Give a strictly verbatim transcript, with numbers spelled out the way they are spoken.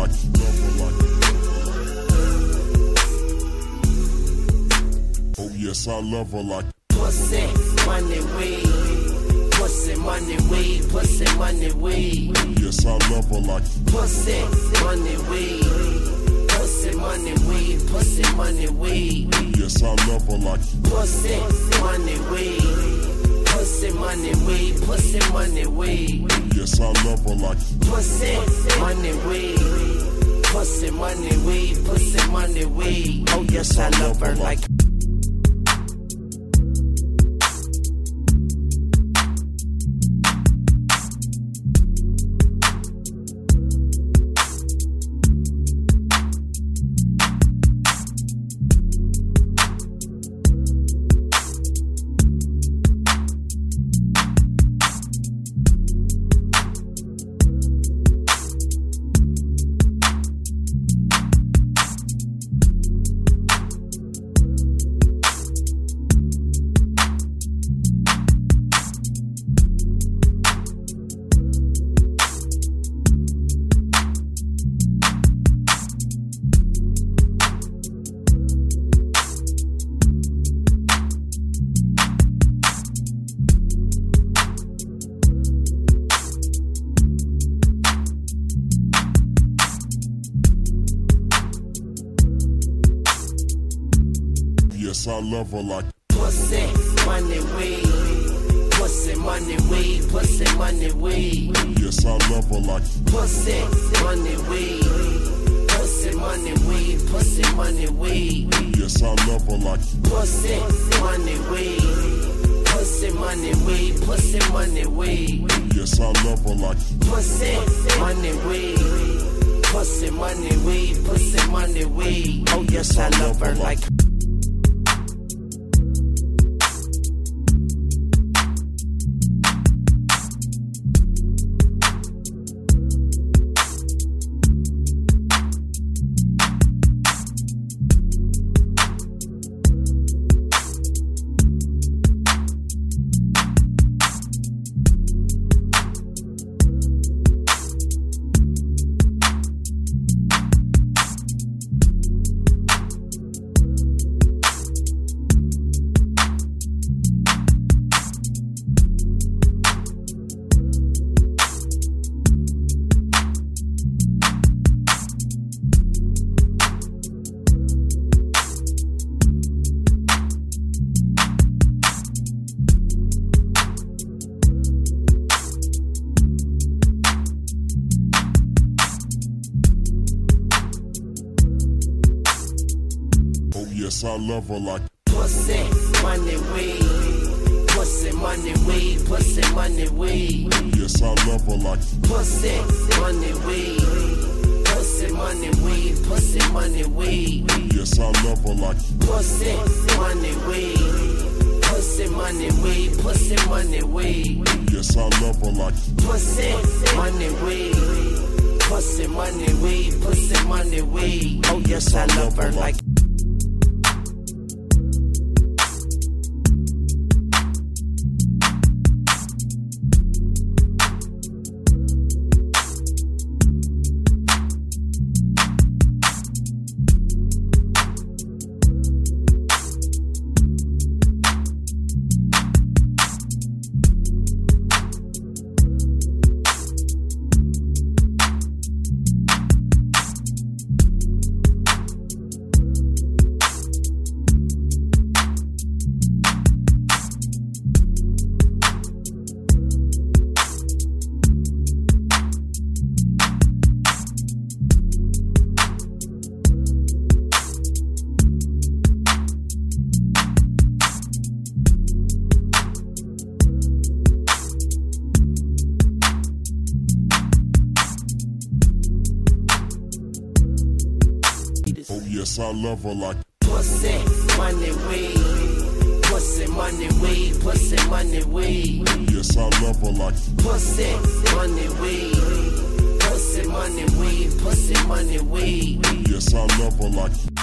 like, love her like. Oh yes, I love her like. Pussy, money, weed. Pussy, money, weed. Pussy, money, weed. Oh yes, I love her like. Pussy, money, weed. Pussy, money, weed. Pussy, money, weed. Oh yes, I love her like. Pussy, money, weed. Pussy, money, weed. Pussy, money, weed. Oh yes, I love her like. Pussy, money, weed. Pussy, money, weed. Pussy, money, weed. Oh yes, I love her like. Yes, I love her like. Pussy, money, weed. Pussy, money, weed. Pussy, money, weed. Oh yes, I love her like. Pussy, money, weed. Pussy, money, weed. Pussy, money, weed. Oh yes, I love her like. Pussy, money, weed. Pussy, money, weed. Pussy, money, weed. Oh yes, I love her like. Pussy, money, weed. Pussy, money, weed. Pussy, money, weed. Oh yes, I love her like. Yes, I love her like. Pussy, money, weed. Pussy, money, weed. Pussy, money, weed. Oh yes, I love her like. Pussy, money, weed. Pussy, money, weed. Pussy, money, weed. Oh yes, I love her like. Pussy, money, weed. Pussy, money, weed. Pussy, money, weed. Oh yes, I love her like. Pussy, money, weed. Pussy, money, weed. Pussy, money, weed. Oh yes, I love her like. Oh yes, I love her like. Pussy, money, weed. Pussy, money, weed. Pussy, money, weed. Oh yes, I love her like. Pussy, money, weed. Pussy, money, weed. Pussy, money, weed. Oh yes, I love her like.